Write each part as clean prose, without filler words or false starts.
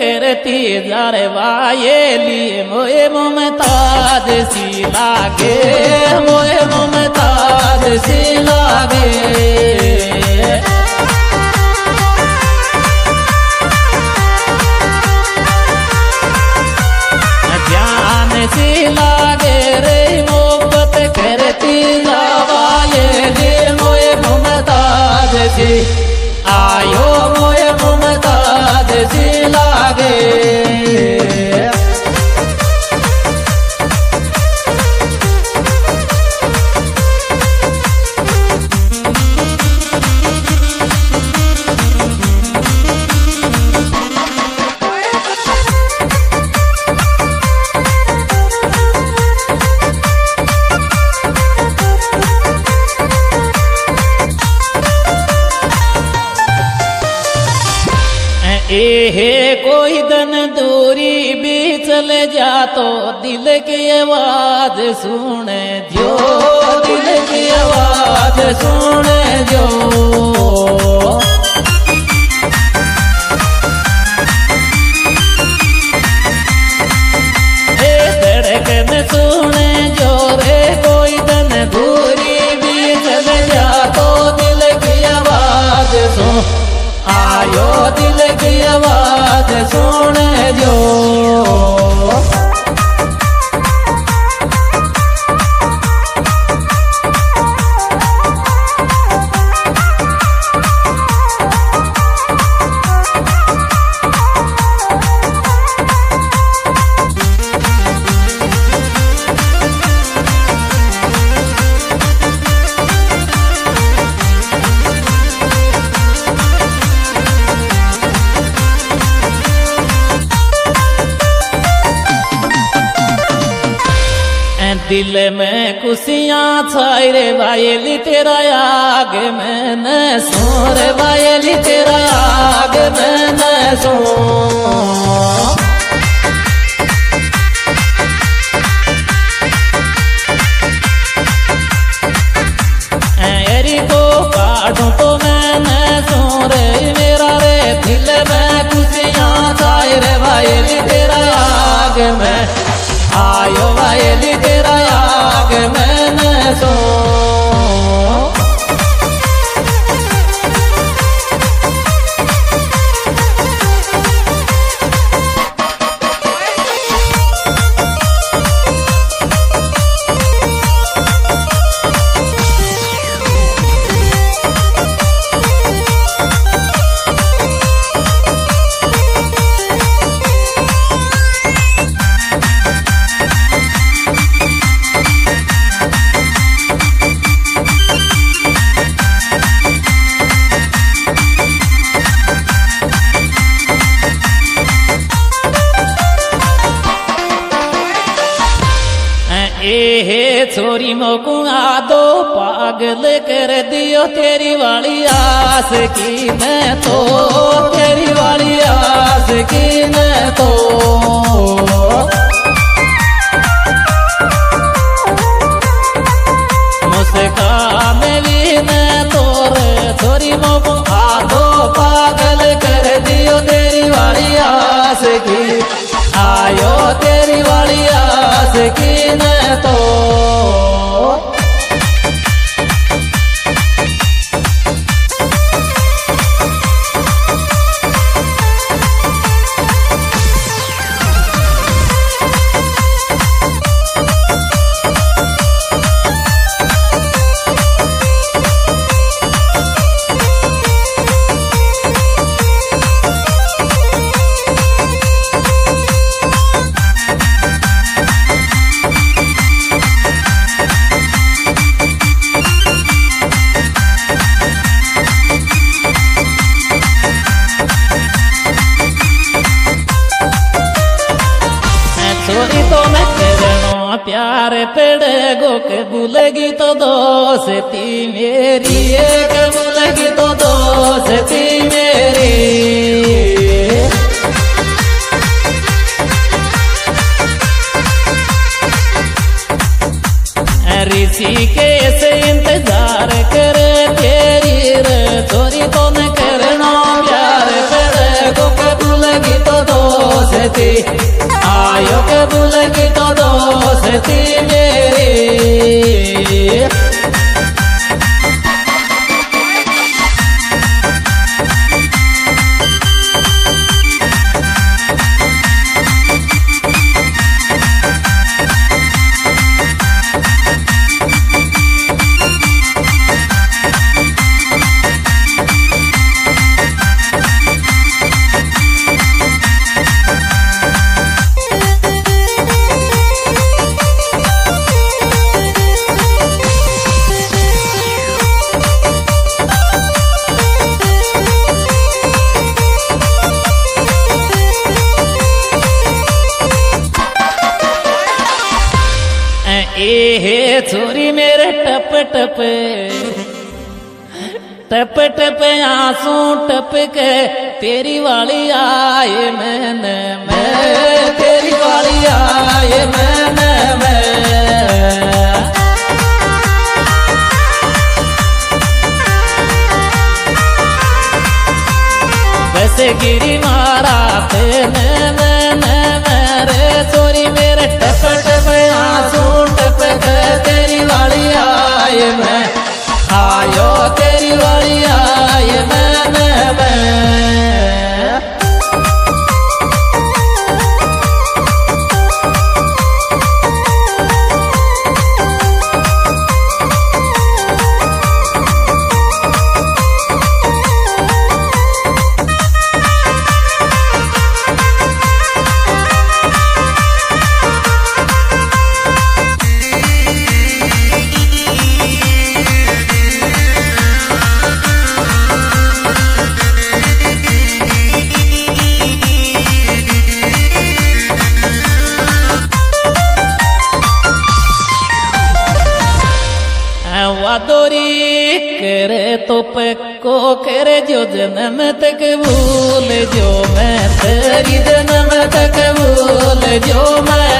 करती जारे वायेली मोए मुमताज सी लागे, मोए मुमताज सी लागे। जान सी लागे रे मोहब्बत करती वायेली मोए मुमताज सी आयो मोए मुमताज सी लागे। हे कोई दिन दूरी भी चले जा तो दिल की आवाज सुने जो, दिल की आवाज सुने जो। धड़कन सुने जो रे कोई दिन दूरी भी चले जा तो दिल की आवाज सुन आयो, दिल की आवाज सुन जो। दिल में खुशियाँ छाई रे वायली तेरा आग में न सो रे वायली तेरा आग में न सो। एरी को काटूं तो मैं न सो रे मेरा रे दिल में खुशियाँ छाई रे वायली तेरा आग में आयो वायली तेरा आग में न सो। हे छोरी मोकू आदो पागल कर दियो तेरी वाली आस की मैं तो, तेरी वाली आस की मैं तो। मुस्कान भी मैं तोरे छोरी मोकू आदो पागल कर दियो तेरी वाली आस की आयो, तेरी वाली आस की मैं तो। छोरी तो मैं तेरे प्यार पेड़ गो के भूलेगी तो दोस्ती मेरी, एक भूलेगी तो दोस्ती मेरी। ऋषिकेश इंतजार करे तेरी रे छोरी तो मैं करना प्यार पेड़ गो के भूलेगी तो दोस्ती आयो के भूल की तो दोस्ती मेरी। हे छोरी मेरे टप टप टप टप आंसू टप के तेरी वाली आए मैंने मैं तेरी वाली आए मैंने मैं। वैसे गिरी मारा तेने मेरे छोरी मेरे टप टप आंसू टप के तेरी वाली आए मैं आयो तेरी वाली आए मैंने मैं। वादोरी करे तो पक्को करे जो जन्म तक भूल जो मैं तेरी जन्म तक भूल जो मैं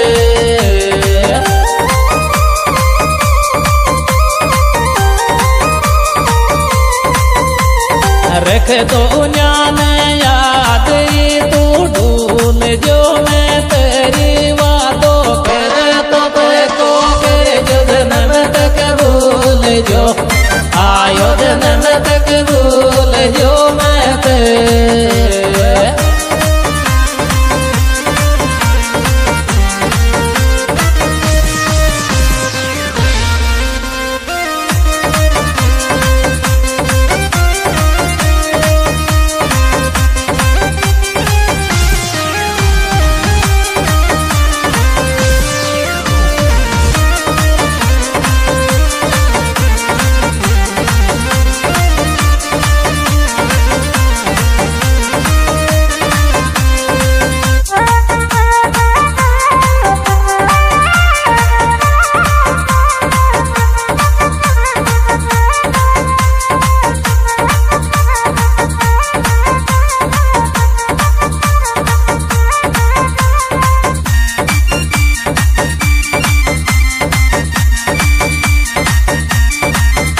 रख दो ज्ञान याद तू ढूल जो मैं तेरी वादों करे तो पक्को करे जो जन्म तक भूल जो